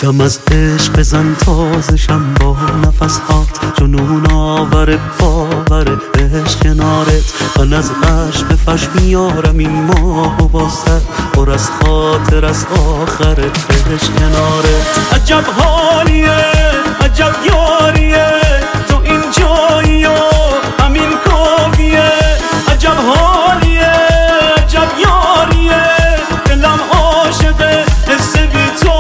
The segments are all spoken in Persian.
دم از عشق بزن تازشم با نفسهات، جنون آور باور عشق کنارت. من از عشق فش میارم این ماه و واسه پر از خاطر از آخرت عشق کنارت. عجب حالیه عجب یاریه تو این جایی و همین کافیه. عجب حالیه عجب یاریه دلم عاشقه حس بی تو.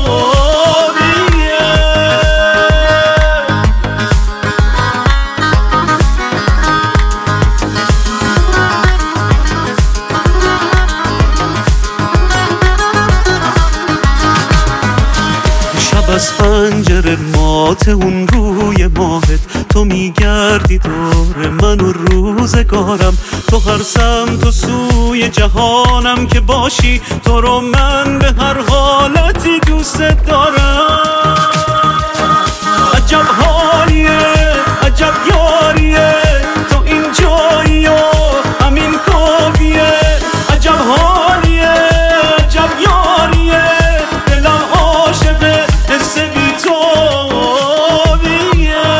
از پنجره مات اون روی ماهت، تو میگردی دور من و روزگارم. تو هر سمت و سوی جهانم که باشی، تو رو من به هر حالتی دوست دارم. عجب حالیه عجب یاریه تو این جایی و همین کافیه. عجب حالیه عجب یاریه دلم عاشقه حس بی تو بیه.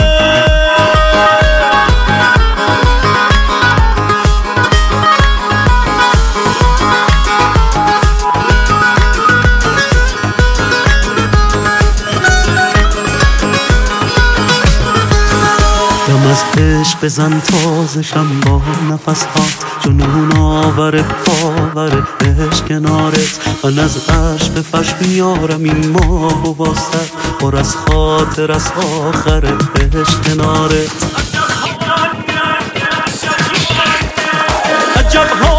دم از عشق بزن تازشم با نفسهات، جنون آور باور عشق کنارت. من از عشق فش میارم این ماه و واسه پر از خاطر از آخرت عشق کنارت. عجب